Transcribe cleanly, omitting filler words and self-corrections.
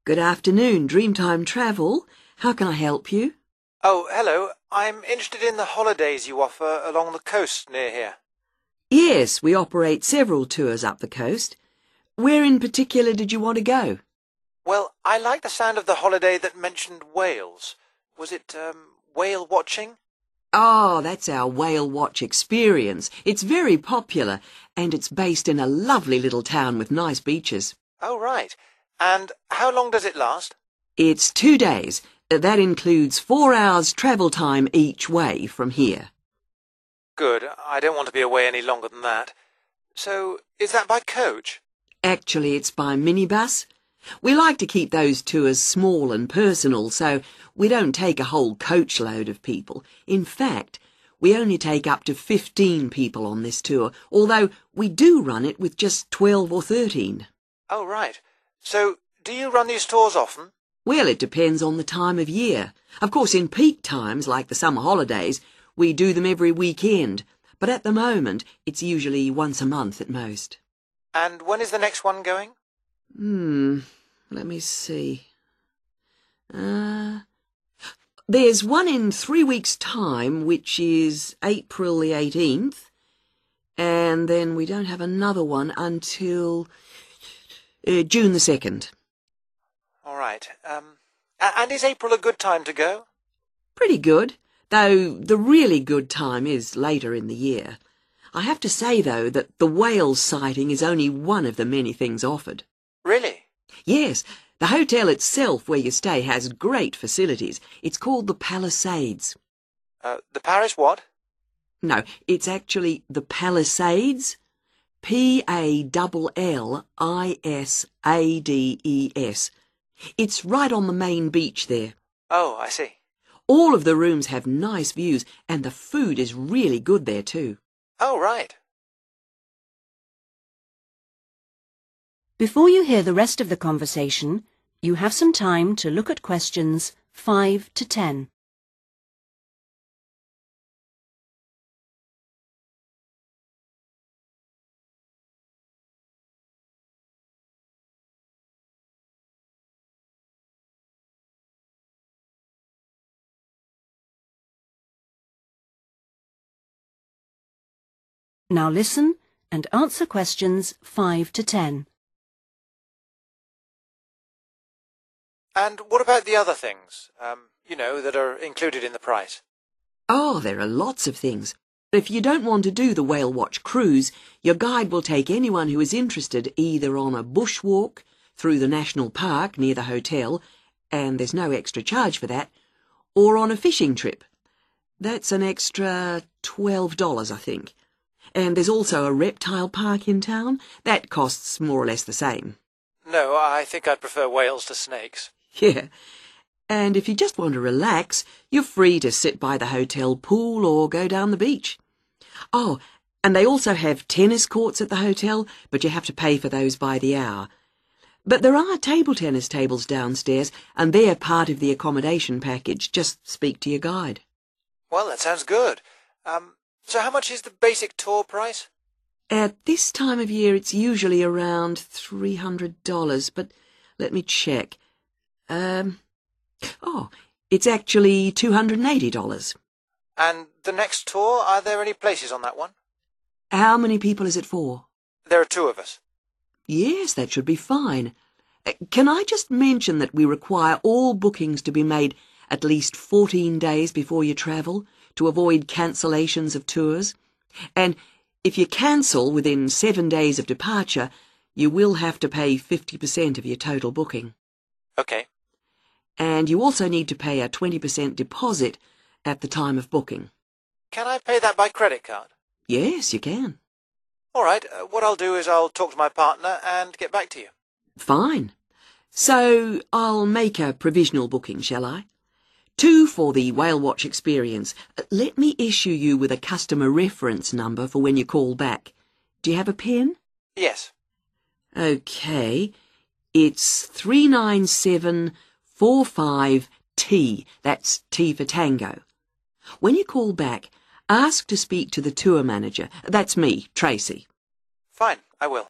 Good afternoon, Dreamtime Travel. How can I help you? Oh, hello. I'm interested in the holidays you offer along the coast near here. Yes, we operate several tours up the coast. Where in particular did you want to go? Well, I like the sound of the holiday that mentioned whales. Was it, whale watching? Oh, that's our Whale Watch experience. It's very popular, and it's based in a lovely little town with nice beaches. Oh, right. And how long does it last? It's 2 days. That includes 4 hours travel time each way from here. Good. I don't want to be away any longer than that. So, is that by coach? Actually, it's by minibus. We like to keep those tours small and personal, so we don't take a whole coachload of people. In fact, we only take up to 15 people on this tour, although we do run it with just 12 or 13. Oh, right. So, do you run these tours often? Well, it depends on the time of year. Of course, in peak times, like the summer holidays, we do them every weekend, but at the moment, it's usually once a month at most. And when is the next one going? Let me see. There's one in 3 weeks' time, which is April the 18th, and then we don't have another one until June the 2nd. All right. And is April a good time to go? Pretty good, though the really good time is later in the year. I have to say, though, that the whale sighting is only one of the many things offered. Really? Yes, the hotel itself where you stay has great facilities. It's called the Palisades. The Paris what? No, it's actually the Palisades. Palisades. It's right on the main beach there. Oh, I see. All of the rooms have nice views, and the food is really good there too. Oh, right. Before you hear the rest of the conversation, you have some time to look at questions 5 to 10. Now listen and answer questions 5 to 10. And what about the other things, that are included in the price? Oh, there are lots of things. If you don't want to do the Whale Watch cruise, your guide will take anyone who is interested either on a bushwalk through the national park near the hotel, and there's no extra charge for that, or on a fishing trip. That's an extra $12, I think. And there's also a reptile park in town. That costs more or less the same. No, I think I'd prefer whales to snakes. Yeah. And if you just want to relax, you're free to sit by the hotel pool or go down the beach. Oh, and they also have tennis courts at the hotel, but you have to pay for those by the hour. But there are table tennis tables downstairs, and they're part of the accommodation package. Just speak to your guide. Well, that sounds good. So how much is the basic tour price? At this time of year, it's usually around $300, but let me check. It's actually $280. And the next tour, are there any places on that one? How many people is it for? There are 2 of us. Yes, that should be fine. Can I just mention that we require all bookings to be made at least 14 days before you travel to avoid cancellations of tours? And if you cancel within 7 days of departure, you will have to pay 50% of your total booking. Okay. And you also need to pay a 20% deposit at the time of booking. Can I pay that by credit card? Yes, you can. All right. What I'll do is I'll talk to my partner and get back to you. Fine. So I'll make a provisional booking, shall I? 2 for the Whale Watch experience. Let me issue you with a customer reference number for when you call back. Do you have a pen? Yes. Okay. It's 39745T. That's T for Tango. When you call back, ask to speak to the tour manager. That's me, Tracy. Fine, I will.